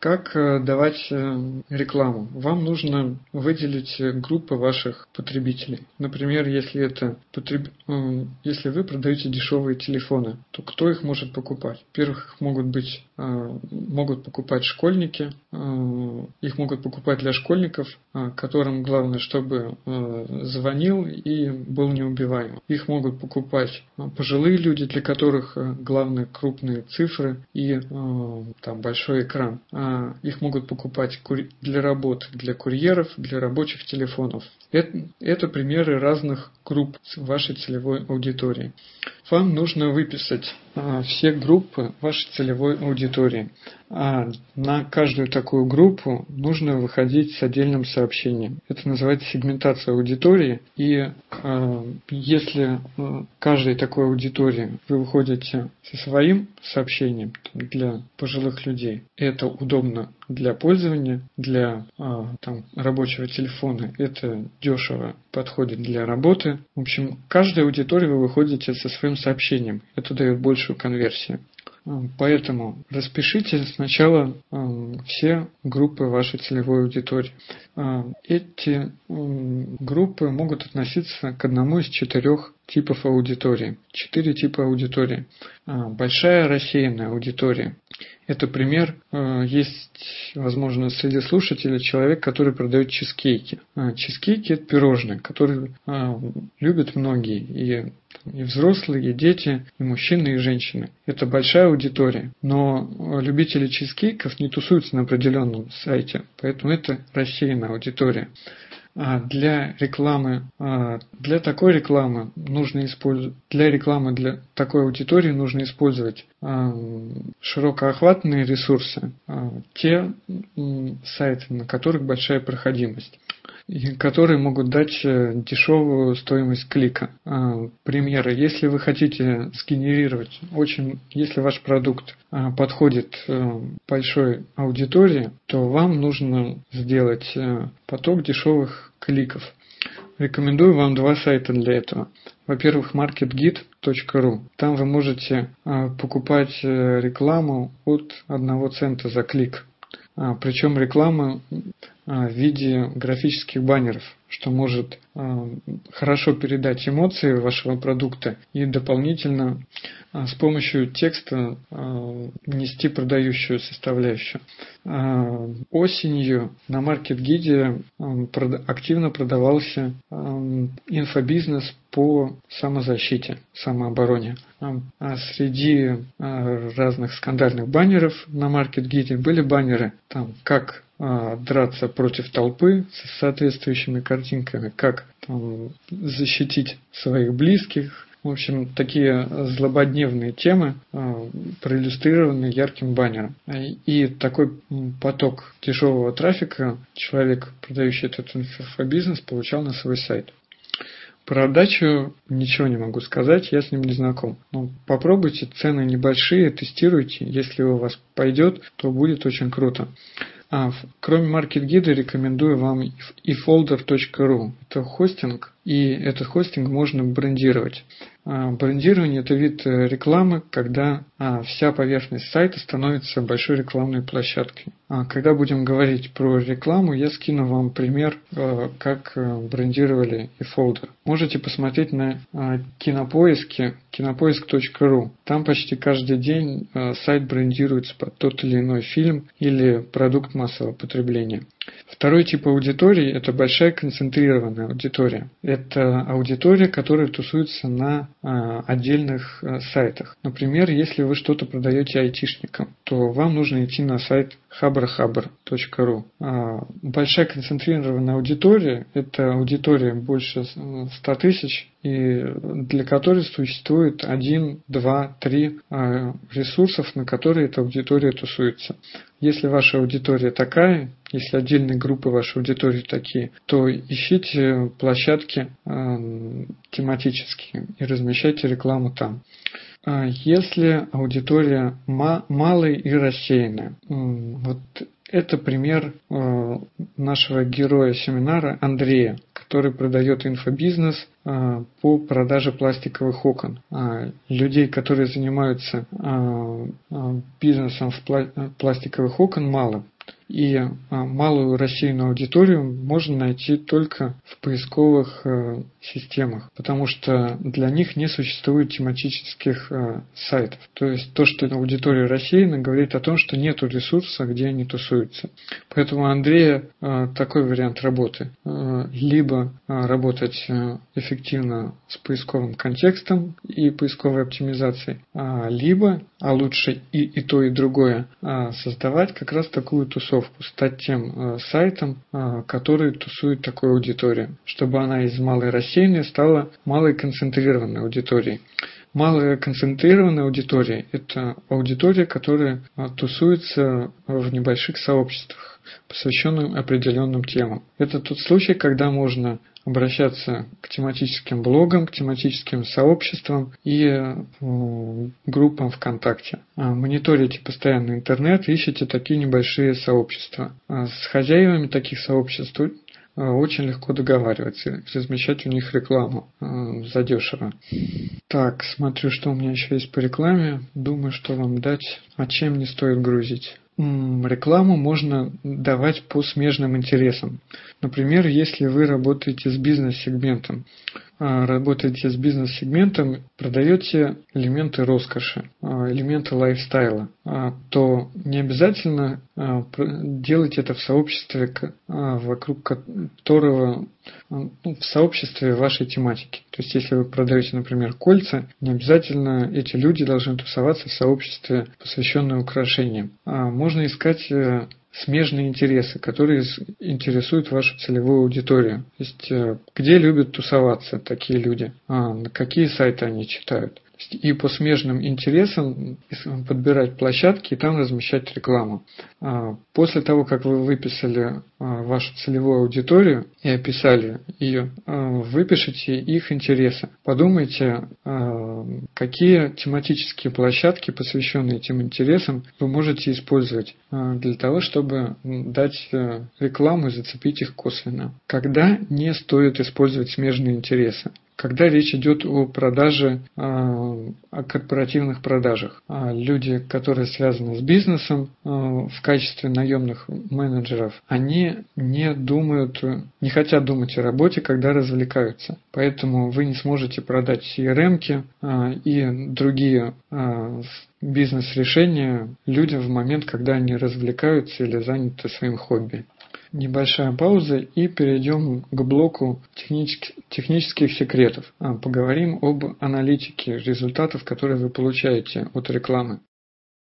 Как давать рекламу? Вам нужно выделить группы ваших потребителей. Например, если вы продаете дешевые телефоны, то кто их может покупать? Во-первых, их могут покупать школьники, их могут покупать для школьников, которым главное, чтобы звонил и был неубиваем. Их могут покупать пожилые люди, для которых главное крупные цифры и большой экран. Их могут покупать для работы, для курьеров, для рабочих телефонов. Это примеры разных групп вашей целевой аудитории. Вам нужно выписать все группы вашей целевой аудитории. На каждую такую группу нужно выходить с отдельным сообщением. Это называется сегментация аудитории. И если каждой такой аудитории вы выходите со своим сообщением для пожилых людей, это удобно для пользования, для рабочего телефона, это дешево подходит для работы. В общем, каждой аудитории вы выходите со своим сообщением. Это дает большую конверсию. Поэтому распишите сначала все группы вашей целевой аудитории. Эти группы могут относиться к одному из 4 типов аудитории. 4 типа аудитории. Большая рассеянная аудитория. Это пример, есть, возможно, среди слушателей человек, который продает чизкейки. Чизкейки – это пирожные, которые любят многие, и взрослые, и дети, и мужчины, и женщины. Это большая аудитория, но любители чизкейков не тусуются на определенном сайте, поэтому это рассеянная аудитория. Для такой рекламы для такой аудитории нужно использовать широкоохватные ресурсы, те сайты, на которых большая проходимость, и которые могут дать дешевую стоимость клика. Примеры. Если вы хотите сгенерировать если ваш продукт подходит большой аудитории, то вам нужно сделать поток дешевых кликов. Рекомендую вам 2 сайта для этого. Во-первых, marketgit.ru. Там вы можете покупать рекламу от 1 цента за клик. Причем реклама в виде графических баннеров, что может хорошо передать эмоции вашего продукта и дополнительно с помощью текста нести продающую составляющую. Осенью на MarketGid активно продавался инфобизнес по самозащите, самообороне. Среди разных скандальных баннеров на MarketGid были баннеры, как драться против толпы с соответствующими картинками, как защитить своих близких. В общем, такие злободневные темы проиллюстрированы ярким баннером. И такой поток дешевого трафика человек, продающий этот инфобизнес, получал на свой сайт. Про отдачу ничего не могу сказать, я с ним не знаком. Но попробуйте, цены небольшие, тестируйте. Если у вас пойдет, то будет очень круто. Кроме MarketGid рекомендую вам efolder.ru. Это хостинг, и этот хостинг можно брендировать. Брендирование – это вид рекламы, когда вся поверхность сайта становится большой рекламной площадкой. Когда будем говорить про рекламу, я скину вам пример, как брендировали efolder. Можете посмотреть на Кинопоиске, кинопоиск.ру. Там почти каждый день сайт брендируется под тот или иной фильм или продукт массового потребления. Второй тип аудитории – это большая концентрированная аудитория. Это аудитория, которая тусуется на отдельных сайтах. Например, если вы что-то продаете айтишникам, то вам нужно идти на сайт habrahabr.ru. Большая концентрированная аудитория – это аудитория больше 100 тысяч, и для которой существует 1, 2, 3 ресурсов, на которые эта аудитория тусуется. Если ваша аудитория такая, если отдельные группы вашей аудитории такие, то ищите площадки тематические и размещайте рекламу там. Если аудитория малая и рассеянная, вот это пример нашего героя семинара Андрея, который продает инфобизнес по продаже пластиковых окон. Людей, которые занимаются бизнесом пластиковых окон, мало. И малую рассеянную аудиторию можно найти только в поисковых системах, потому что для них не существует тематических сайтов. То есть то, что аудитория рассеяна, говорит о том, что нет ресурса, где они тусуются. Поэтому у Андрея такой вариант работы. Либо работать эффективно с поисковым контекстом и поисковой оптимизацией, либо, а лучше и то, и другое, создавать как раз такую тусовку, стать тем сайтом, который тусует такую аудиторию, чтобы она из малой рассеянной стала малой концентрированной аудиторией. Малая концентрированная аудитория – это аудитория, которая тусуется в небольших сообществах, посвященных определенным темам. Это тот случай, когда можно обращаться к тематическим блогам, к тематическим сообществам и группам ВКонтакте. Мониторите постоянно интернет, ищите такие небольшие сообщества. С хозяевами таких сообществ очень легко договариваться, размещать у них рекламу задешево. Так, смотрю, что у меня еще есть по рекламе. Думаю, что вам дать, а чем не стоит грузить. Рекламу можно давать по смежным интересам. Например, если вы работаете с бизнес-сегментом, продаете элементы роскоши, элементы лайфстайла, то не обязательно делать это в сообществе, вокруг которого, в сообществе вашей тематики. То есть, если вы продаете, например, кольца, не обязательно эти люди должны тусоваться в сообществе, посвященном украшениям. Можно искать смежные интересы, которые интересуют вашу целевую аудиторию. То есть, где любят тусоваться такие люди, на какие сайты они читают. И по смежным интересам подбирать площадки и там размещать рекламу. После того, как вы выписали вашу целевую аудиторию и описали ее, выпишите их интересы. Подумайте, какие тематические площадки, посвященные этим интересам, вы можете использовать для того, чтобы дать рекламу и зацепить их косвенно. Когда не стоит использовать смежные интересы? Когда речь идет о продаже, о корпоративных продажах. Люди, которые связаны с бизнесом в качестве наемных менеджеров, они не хотят думать о работе, когда развлекаются. Поэтому вы не сможете продать CRM-ки и другие бизнес-решения людям в момент, когда они развлекаются или заняты своим хобби. Небольшая пауза и перейдем к блоку технических секретов. Поговорим об аналитике результатов, которые вы получаете от рекламы.